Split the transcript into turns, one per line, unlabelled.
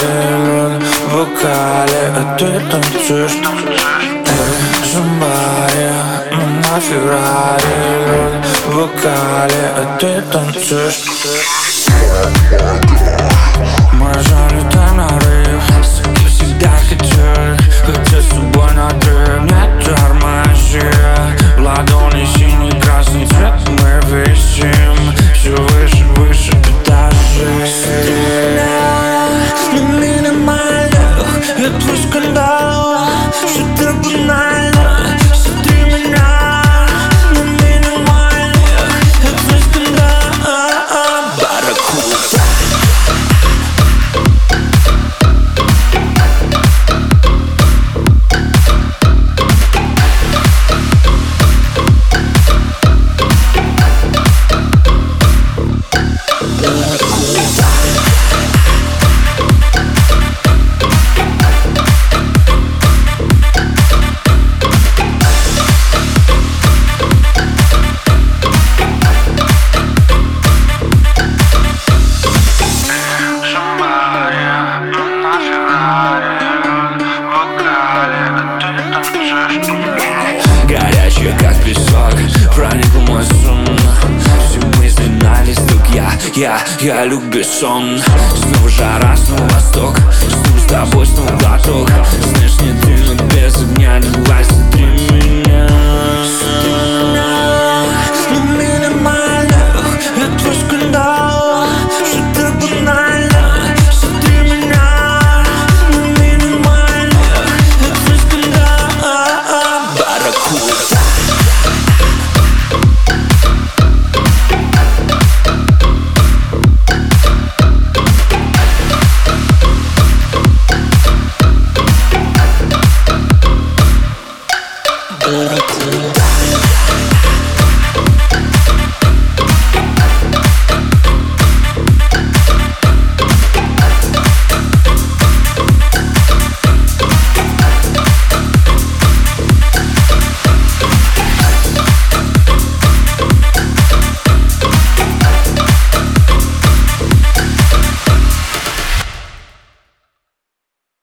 в вокале, а ты танцуешь. Somebody, мы на Феррари, в вокале, а ты танцуешь. Мы залетаем на рейв, всегда хотели, хотя с собой на драйв. Не тормози, в ладони синий, красный цвет мы висим. Все выше, выше этажей. Ты минимально, я твой скандал, что ты банально. Смотри меня, мы минимально, я твой скандал. Барракуда. Горячая, как песок, проник в мой сон. Все мысли на листок, я люблю сон. Снова жара, снова восторг.